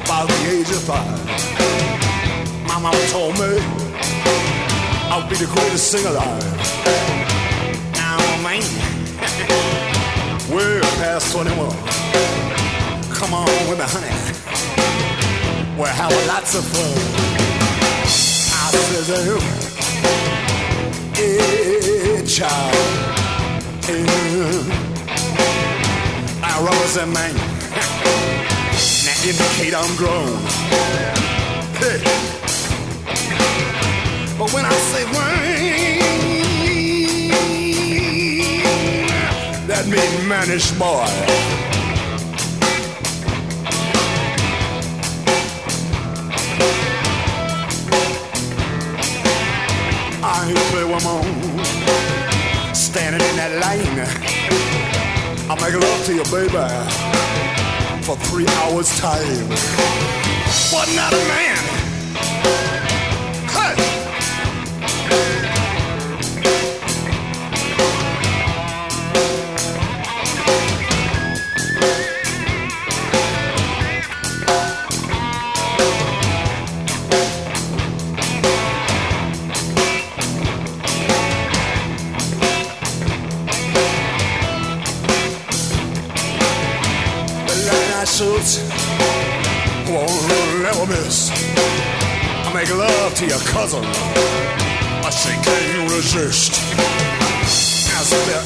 about the age of 5. My mama told me I'll be the greatest singer alive. Now, man, we're past 21. Come on with me, honey. We're having lots of fun. I said to him, hey, child, I represent man. Now indicate I'm grown. Hey. But when I say wine, that means mannish boy. I ain't play woman standing in that line. I make love to you, baby, for 3 hours time. But not a man. Hey. Suits won't never miss. I make love to your cousin, but she can't resist. As there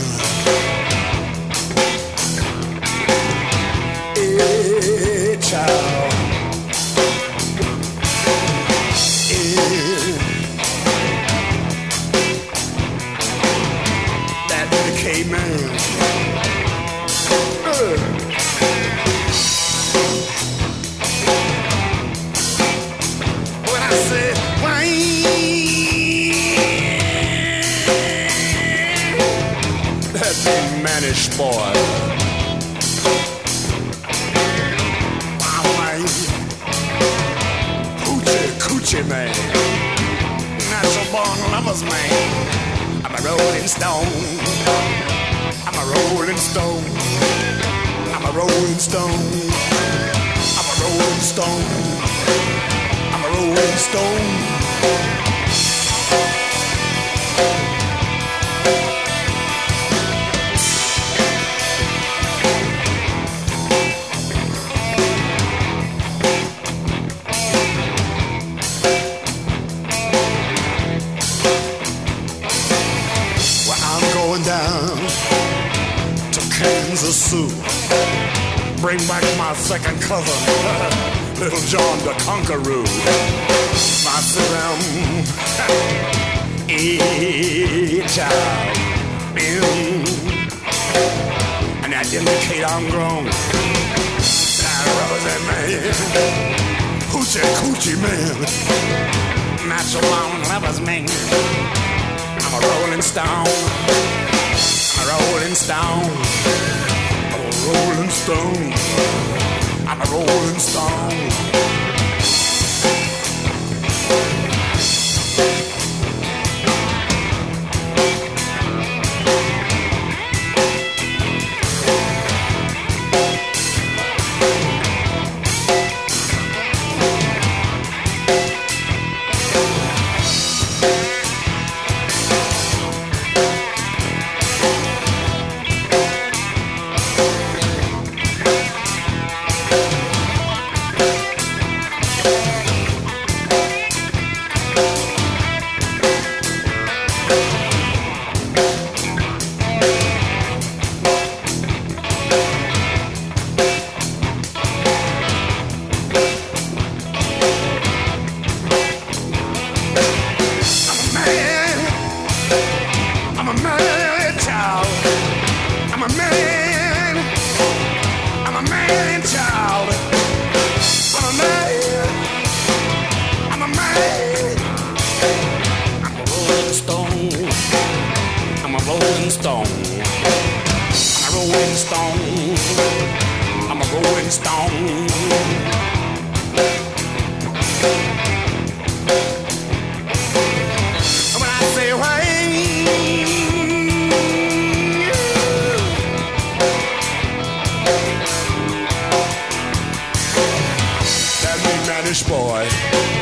hey, child. That decayed man. Mannish boy. Wow, man. Coochie man. Natural born lovers man. I'm a rolling stone. I'm a rolling stone. I'm a rolling stone. I'm a rolling stone. I'm a rolling stone. Bring back my second cousin, Little John the Conqueror. My serum, child, and that indicate I'm grown. That represent man, coochie man, natural born lovers man. I'm a rolling stone, I'm a rolling stone. Rolling stone, I'm a rolling stone. Irish boy.